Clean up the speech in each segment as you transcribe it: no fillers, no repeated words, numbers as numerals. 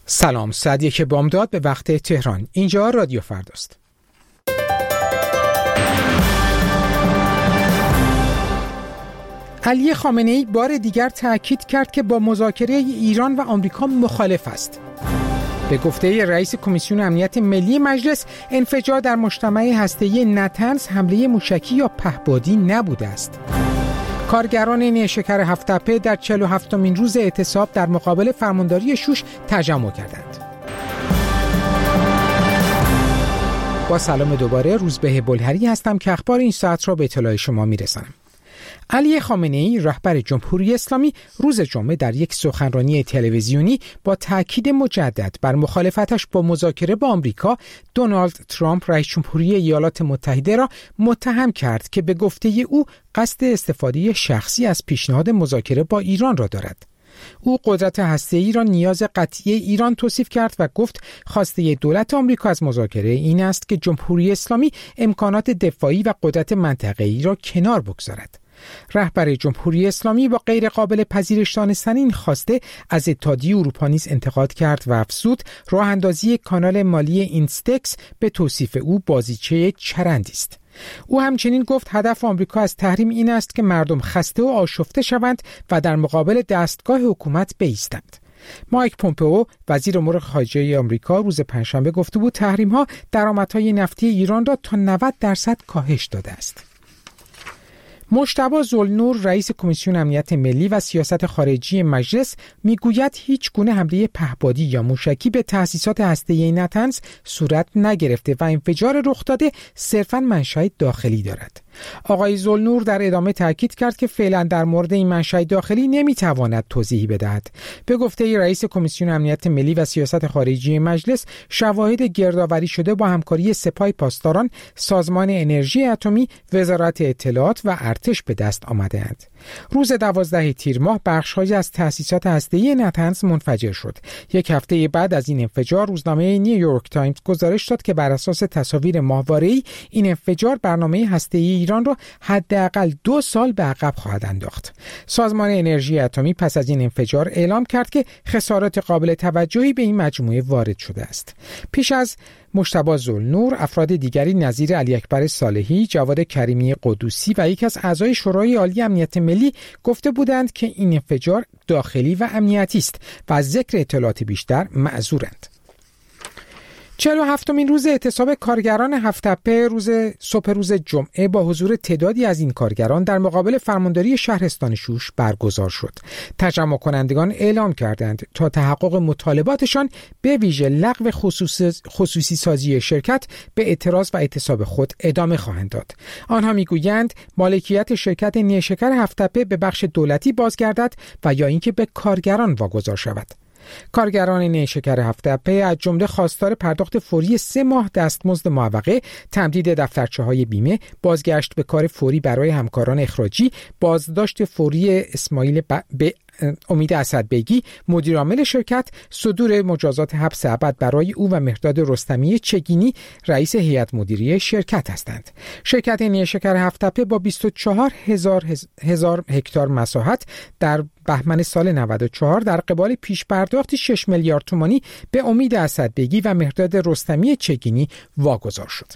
سلام، ساعت 1 بامداد به وقت تهران. اینجا رادیو فرداست. علی خامنه‌ای بار دیگر تأکید کرد که با مذاکره ایران و آمریکا مخالف است. به گفته رئیس کمیسیون امنیت ملی مجلس، انفجار در مجتمع هسته‌ای نطنز حمله موشکی یا پهپادی نبوده است. کارگران نیشکر هفت‌تپه در 47مین روز اعتصاب در مقابل فرمانداری شوش تجمع کردند. با سلام دوباره، روزبه بلهری هستم که اخبار این ساعت را به اطلاع شما میرسانم. علی خامنه‌ای رهبر جمهوری اسلامی روز جمعه در یک سخنرانی تلویزیونی با تاکید مجدد بر مخالفتش با مذاکره با آمریکا، دونالد ترامپ رئیس جمهوری ایالات متحده را متهم کرد که به گفته او قصد استفاده شخصی از پیشنهاد مذاکره با ایران را دارد. او قدرت هسته‌ای را نیاز قطعی ایران توصیف کرد و گفت خواسته دولت آمریکا از مذاکره این است که جمهوری اسلامی امکانات دفاعی و قدرت منطقه‌ای را کنار بگذارد. رهبر جمهوری اسلامی با غیر قابل پذیرش دانستن این خواسته از اتحادیه اروپا نیز انتقاد کرد و افزود راه اندازی کانال مالی اینستکس به توصیف او بازیچه چرندی است. او همچنین گفت هدف آمریکا از تحریم این است که مردم خسته و آشفته شوند و در مقابل دستگاه حکومت بایستند. مایک پومپئو وزیر امور خارجه آمریکا روز پنجشنبه گفته بود تحریم‌ها درآمدهای نفتی ایران را تا 90% کاهش داده است. مجتبی ذوالنور رئیس کمیسیون امنیت ملی و سیاست خارجی مجلس میگوید هیچ گونه حمله پهپادی یا موشکی به تأسیسات هسته‌ای نطنز صورت نگرفته و انفجار رخ داده صرفاً منشأ داخلی دارد. آقای ذوالنور در ادامه تاکید کرد که فعلا در مورد این منشأ داخلی نمیتواند توضیحی بدهد. به گفته رئیس کمیسیون امنیت ملی و سیاست خارجی مجلس، شواهد گردآوری شده با همکاری سپاه پاسداران، سازمان انرژی اتمی، وزارت اطلاعات و ارتش به دست آمده‌اند. روز 12 تیر ماه بخش‌هایی از تأسیسات هسته‌ای نطنز منفجر شد. یک هفته بعد از این انفجار روزنامه نیویورک تایمز گزارش داد که بر اساس تصاویر ماهواره‌ای این انفجار برنامه هسته‌ای ایران را حداقل 2 سال به عقب خواهد انداخت. سازمان انرژی اتمی پس از این انفجار اعلام کرد که خسارات قابل توجهی به این مجموعه وارد شده است. پیش از مجتبی ذوالنور، افراد دیگری نظیر علی اکبر صالحی، جواد کریمی قدوسی و یکی از اعضای شورای عالی امنیت ملی گفته بودند که این انفجار داخلی و امنیتی است و از ذکر اطلاعات بیشتر معذورند. 47مین روز اعتصاب کارگران هفت‌تپه صبح روز جمعه با حضور تعدادی از این کارگران در مقابل فرمانداری شهرستان شوش برگزار شد. تجمع کنندگان اعلام کردند تا تحقق مطالباتشان به ویژه لغو خصوصی سازی شرکت به اعتراض و اعتصاب خود ادامه خواهند داد. آنها میگویند مالکیت شرکت نیشکر هفت‌تپه به بخش دولتی بازگردد و یا اینکه به کارگران واگذار شود. کارگران نیشکر هفت‌تپه از جمله خواستار پرداخت فوری 3 ماه دستمزد معوقه، تمدید دفترچه‌های بیمه، بازگشت به کار فوری برای همکاران اخراجی، بازداشت فوری اسماعیل امید اسدبیگی مدیر عامل شرکت، صدور مجازات حبس ابد برای او و مهرداد رستمی چگینی رئیس هیئت مدیره شرکت هستند. شرکت نیشکر هفت‌تپه با 24,000 هکتار مساحت در بهمن سال 94 در قبال پیش پرداخت 6 میلیارد تومانی به امید اسدبیگی و مهرداد رستمی چگینی واگذار شد.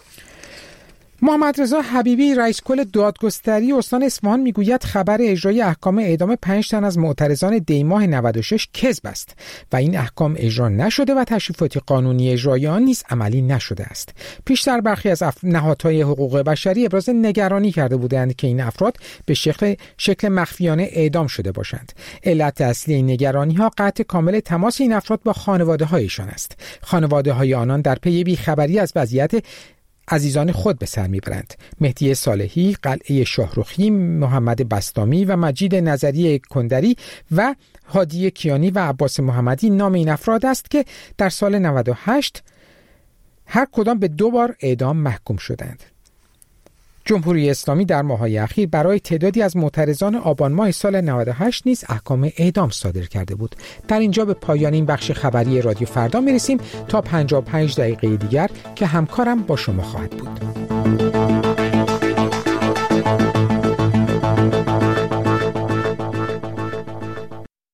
محمد رضا حبیبی رئیس کل دادگستری استان اصفهان میگوید خبر اجرای احکام اعدام 5 تن از معترضان دی‌ماه 96 کذب است و این احکام اجرا نشده و تشریفات قانونی اجرای آن نیز عملی نشده است. پیشتر برخی از نهادهای حقوق بشری ابراز نگرانی کرده بودند که این افراد به شکل مخفیانه اعدام شده باشند. علت اصلی این نگرانی‌ها قطع کامل تماس این افراد با خانواده‌هایشان است. خانواده‌های آنان در پی بی‌خبری از وضعیت عزیزان خود به سر میبرند. مهدی صالحی، قلعه شاهرخی، محمد بسطامی و مجید نظری کندری و هادی کیانی و عباس محمدی نام این افراد است که در سال 98 هر کدام به 2 بار اعدام محکوم شدند. جمهوری اسلامی در ماه‌های اخیر برای تعدادی از معترضان آبان ماه سال 98 نیز احکام اعدام صادر کرده بود. در اینجا به پایان این بخش خبری رادیو فردا میرسیم تا 55 دقیقه دیگر که همکارم با شما خواهد بود.